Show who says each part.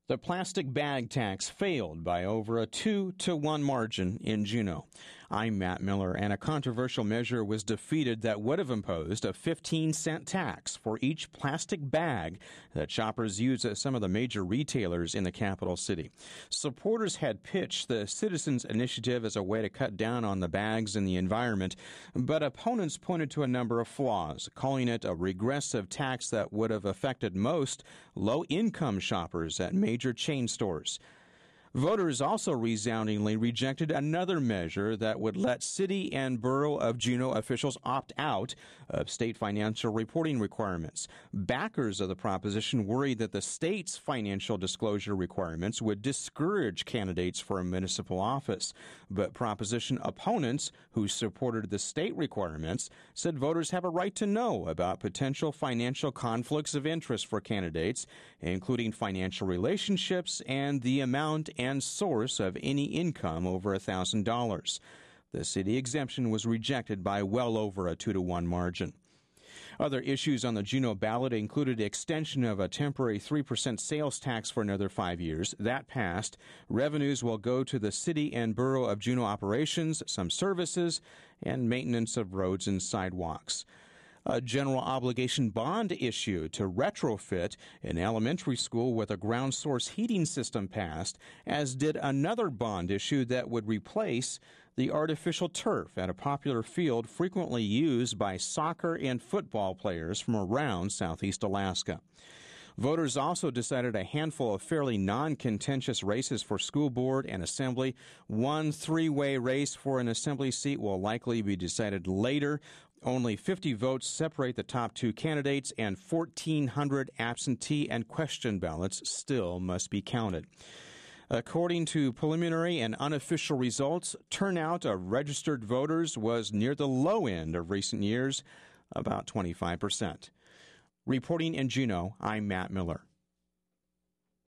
Speaker 1: The plastic bag tax failed by over a 2-1 margin in Juneau. I'm Matt Miller, and a controversial measure was defeated that would have imposed a 15-cent tax for each plastic bag that shoppers use at some of the major retailers in the capital city. Supporters had pitched the Citizens Initiative as a way to cut down on the bags and the environment, but opponents pointed to a number of flaws, calling it a regressive tax that would have affected most low-income shoppers at major chain stores. Voters also resoundingly rejected another measure that would let city and borough of Juneau officials opt out of state financial reporting requirements. Backers of the proposition worried that the state's financial disclosure requirements would discourage candidates for a municipal office. But proposition opponents, who supported the state requirements, said voters have a right to know about potential financial conflicts of interest for candidates, including financial relationships and the amount and source of any income over $1,000. The city exemption was rejected by well over a 2-1 margin. Other issues on the Juneau ballot included extension of a temporary 3% sales tax for another 5 years. That passed. Revenues will go to the city and borough of Juneau operations, some services, and maintenance of roads and sidewalks. A general obligation bond issue to retrofit an elementary school with a ground source heating system passed, as did another bond issue that would replace the artificial turf at a popular field frequently used by soccer and football players from around southeast Alaska. Voters also decided a handful of fairly non-contentious races for school board and assembly. One three-way race for an assembly seat will likely be decided later. Only 50 votes separate the top two candidates, and 1,400 absentee and question ballots still must be counted. According to preliminary and unofficial results, turnout of registered voters was near the low end of recent years, about 25%. Reporting in Juneau, I'm Matt Miller.